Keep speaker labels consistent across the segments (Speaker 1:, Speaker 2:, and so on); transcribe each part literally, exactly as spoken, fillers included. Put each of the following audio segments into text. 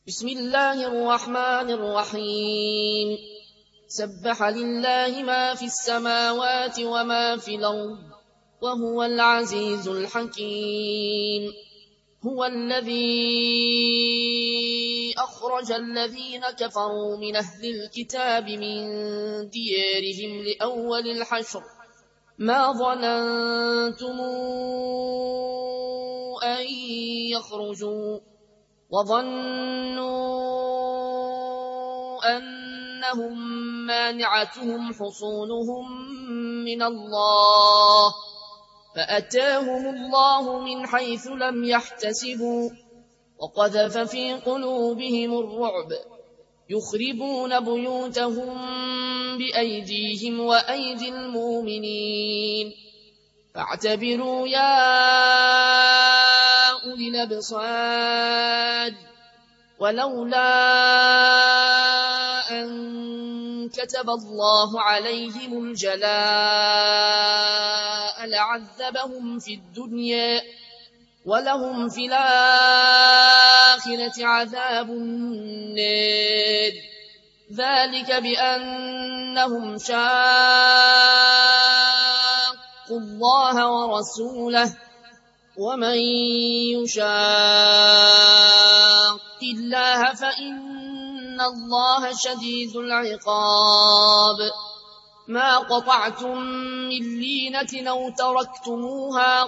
Speaker 1: بسم الله الرحمن الرحيم سبح لله ما في السماوات وما في الأرض وهو العزيز الحكيم هو الذي أخرج الذين كفروا من أهل الكتاب من ديارهم لأول الحشر ما ظننتم أن يخرجوا وظنوا أنهم مانعتهم حصونهم من الله فأتاهم الله من حيث لم يحتسبوا وقذف في قلوبهم الرعب يخربون بيوتهم بأيديهم وأيدي المؤمنين فاعتبروا يا أولي الأبصار ولولا أن كتب الله عليهم الجلاء لعذبهم في الدنيا ولهم في الآخرة عذاب النار ذلك بأنهم شاقوا الله ورسوله ومن يشاق الله فإن الله شديد العقاب ما قطعتم من لينة أو تركتموها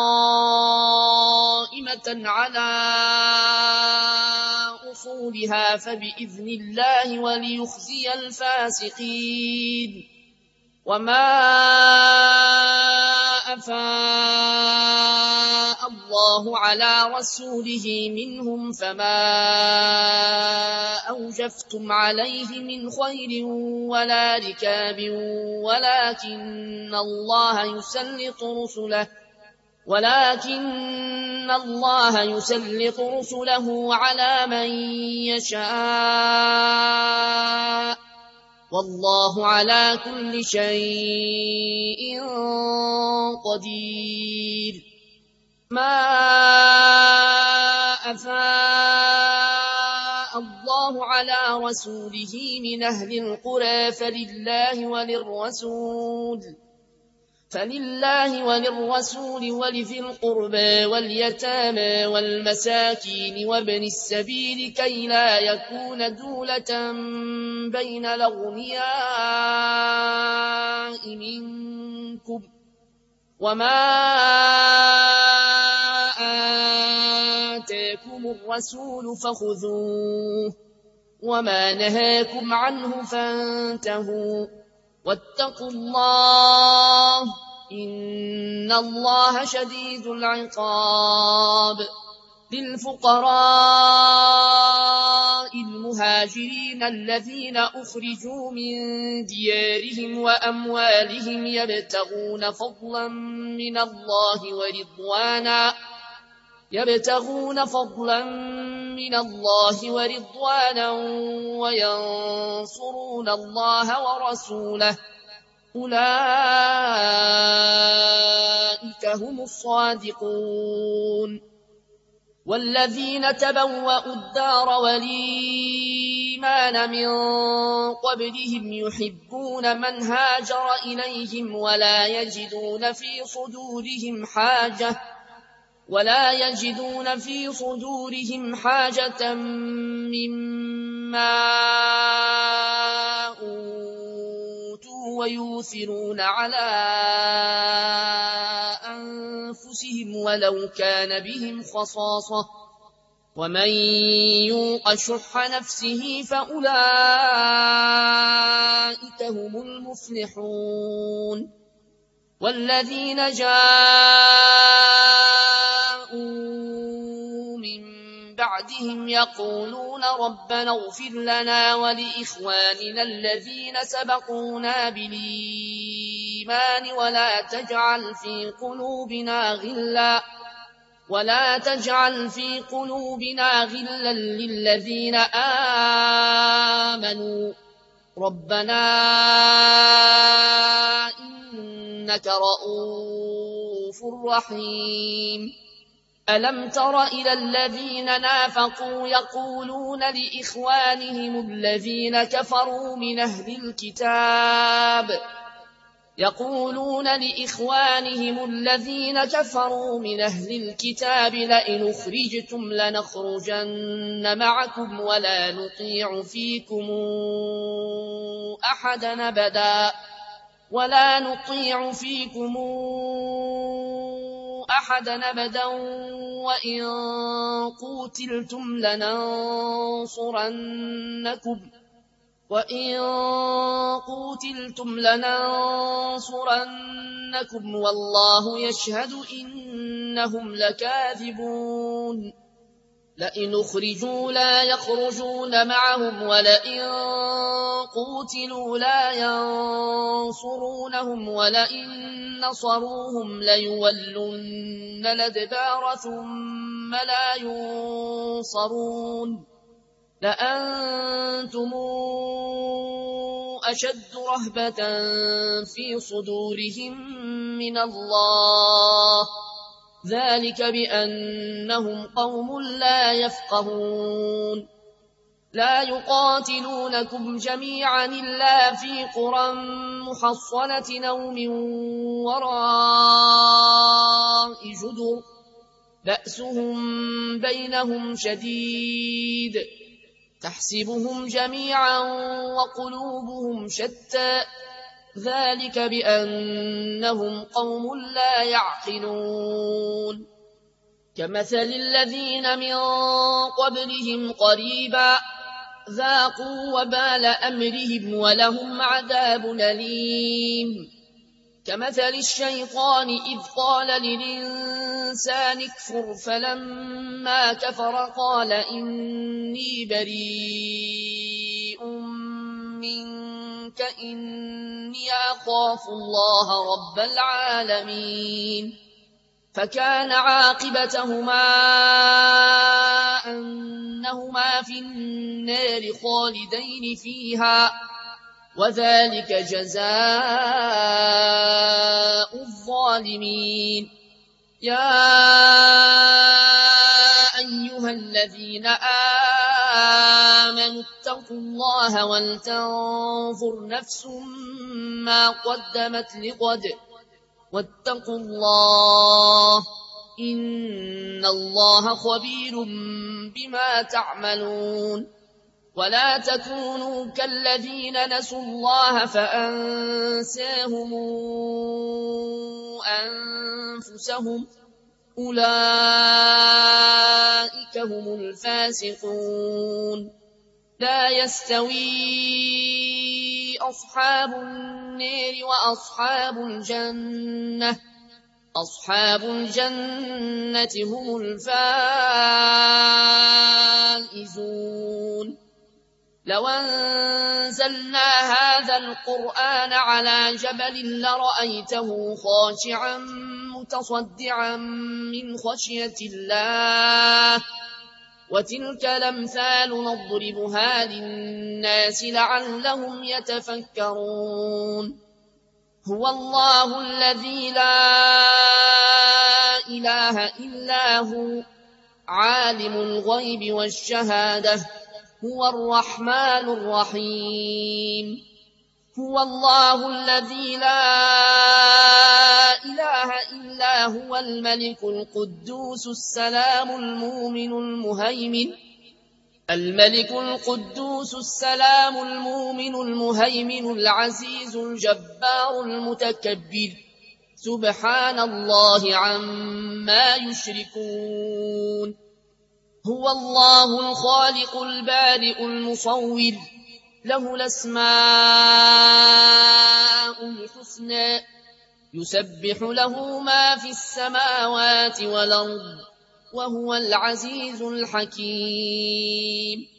Speaker 1: قائمة على أصولها فبإذن الله وليخزي الفاسقين وما أفاء الله على رسوله منهم فما أوجفتم عليه من خير ولا ركاب ولكن الله يسلط رسله ولكن الله يسلط رسله على من يشاء والله على كل شيء قدير ما أفاء الله على رسوله من أهل القرى فلله وللرسول فلله وللرسول ولذي القربى واليتامى والمساكين وابن السبيل كي لا يكون دولة بين الأغنياء منكم وما آتاكم الرسول فخذوه وما نهاكم عنه فانتهوا واتقوا الله إن الله شديد العقاب للفقراء المهاجرين الذين أخرجوا من ديارهم وأموالهم يبتغون فضلا من الله ورضوانا يبتغون فضلا من الله ورضوانا وينصرون الله ورسوله أولئك هم الصادقون والذين تبوأوا الدار والإيمان من قبلهم يحبون من هاجر إليهم ولا يجدون في صدورهم حاجة ولا يجدون في صدورهم حاجة مما أوتوا ويؤثرون على أنفسهم ولو كان بهم خصاصة ومن يوق شح نفسه فأولئك هم المفلحون والذين جاءوا من بعدهم يقولون ربنا اغفر لنا ولإخواننا الذين سبقونا بالإيمان ولا تجعل في قلوبنا غلا ولا تجعل في قلوبنا غلا للذين آمنوا ربنا إنك رؤوف رحيم ألم تر إلى الذين نافقوا يقولون لإخوانهم الذين كفروا من أهل الكتاب يقولون لإخوانهم الذين كفروا من أهل الكتاب لئن أخرجتم لنخرجن معكم ولا نطيع فيكم أحدا أبدا ولا نطيع فيكم أحدا أبدا وإن قوتلتم لننصرنكم وإن قوتلتم لننصرنكم والله يشهد إنهم لكاذبون لئن أخرجوا لا يخرجون معهم ولئن قوتلوا لا ينصرونهم ولئن نصروهم ليولن الأدبار ثم لا ينصرون لأنتم أشد رهبة في صدورهم من الله ذلك بأنهم قوم لا يفقهون لا يقاتلونكم جميعا إلا في قرى محصنة أو من وراء جدر بأسهم بينهم شديد تحسبهم جميعا وقلوبهم شتى ذلك بأنهم قوم لا يعقلون كمثل الذين من قبلهم قريبا ذاقوا وبال أمرهم ولهم عذاب أليم كمثل الشيطان إذ قال للإنسان اكفر فلما كفر قال إني بريء منك إني أخاف الله رب العالمين فكان عاقبتهما أنهما في النار خالدين فيها وذلك جزاء الظالمين يا أيها الذين آمنوا اتقوا الله ولتنظر نفس ما قدمت لغد واتقوا الله إن الله خبير بما تعملون ولا تكونوا كالذين نسوا الله فأنساهم أنفسهم أولئك هم الفاسقون لا يستوي أصحاب النار وأصحاب الجنة أصحاب الجنة هم الفائزون لو أنزلنا هذا القرآن على جبل لرأيته خاشعا متصدعا من خشية الله وتلك الأمثال نضربها للناس لعلهم يتفكرون هو الله الذي لا إله إلا هو عالم الغيب والشهادة هو الرحمن الرحيم هو الله الذي لا إله إلا هو الملك القدوس السلام المؤمن المهيمن الملك القدوس السلام المؤمن المهيمن العزيز الجبار المتكبر سبحان الله عما يشركون هو الله الخالق البارئ المصور له الأسماء الحسنى يسبح له ما في السماوات والأرض وهو العزيز الحكيم